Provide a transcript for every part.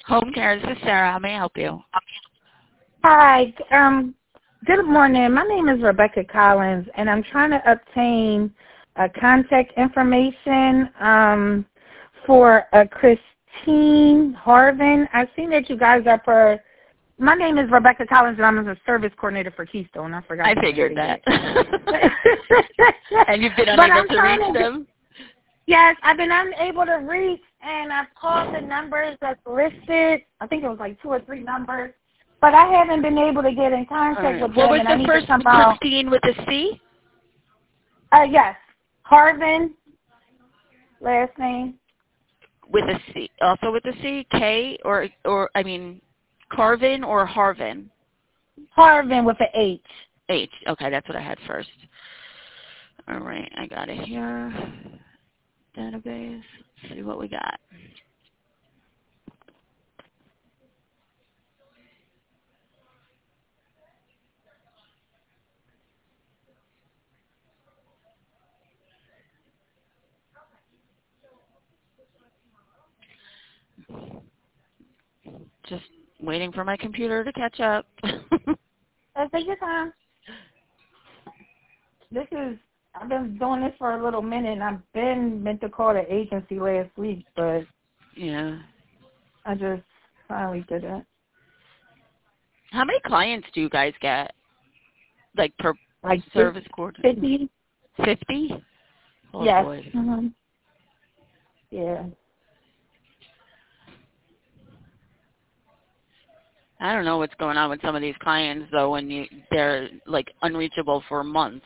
Home care, this is Sarah. How may I help you? Hi. Good morning. My name is Rebecca Collins, and I'm trying to obtain contact information for Christine Harvin. I've seen that you guys are for. My name is Rebecca Collins, and I'm a service coordinator for Keystone. I forgot. I figured that. And you've been unable to reach them? Yes, I've been unable to reach, and I've called the numbers that's listed. I think it was like 2 or 3 numbers. But I haven't been able to get in contact with them. What was the first? Christine with a C? Yes. Harvin, last name. With a C. Also with a C? K or I mean, Carvin or Harvin? Harvin with an H. H. Okay, that's what I had first. All right, I got it here. Database. Let's see what we got. Just waiting for my computer to catch up. Take your time. I've been doing this for a little minute, and I've been meant to call the agency last week, but yeah, I just finally did it. How many clients do you guys get? Like per service coordinator? 50. 50? Oh, yes. boy. Mm-hmm. Yeah. I don't know what's going on with some of these clients though when they're like unreachable for months.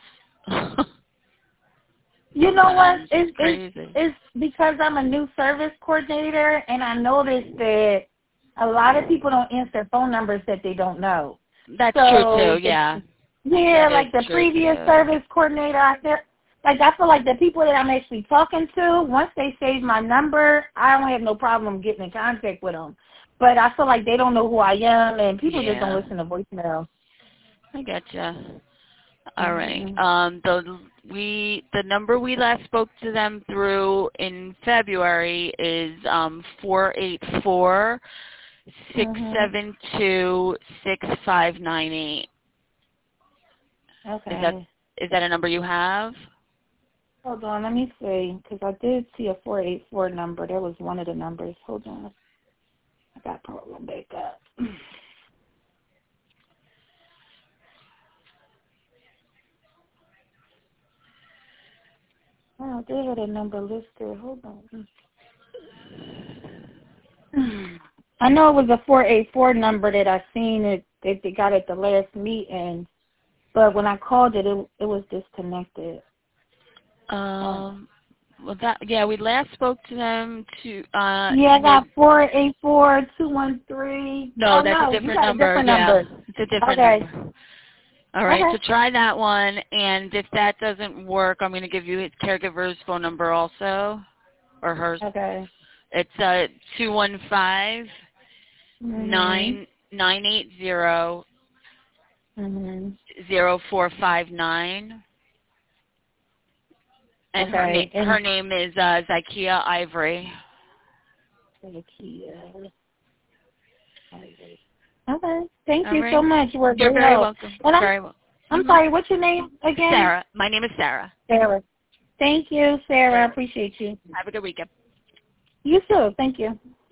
You know what? Crazy. It's because I'm a new service coordinator, and I noticed that a lot of people don't answer phone numbers that they don't know. That's true too, yeah. Yeah, like the previous service coordinator out there. Like I feel like the people that I'm actually talking to, once they save my number, I don't have no problem getting in contact with them. But I feel like they don't know who I am, and people just don't listen to voicemail. I getcha. All right. The number we last spoke to them through in February is 484-672-6598. Okay. Is that a number you have? Hold on, let me see, because I did see a 484 number. That was one of the numbers. Hold on. I got to pull it back up. Oh, they had a number listed. Hold on. I know it was a 484 number that I seen it. They got at the last meeting, but when I called it, it was disconnected. We last spoke to them to. I got 484-213. No, that's a different number. It's a different number. All right, so try that one, and if that doesn't work, I'm going to give you his caregiver's phone number also, or hers. Okay. It's 215-980-0459. And her name is Zykia Ivory. Zykia Ivory. Okay. Thank you so much. You're very welcome. Very welcome. I'm sorry, what's your name again? Sarah. My name is Sarah. Sarah. Thank you, Sarah. I appreciate you. Have a good weekend. You too. Thank you.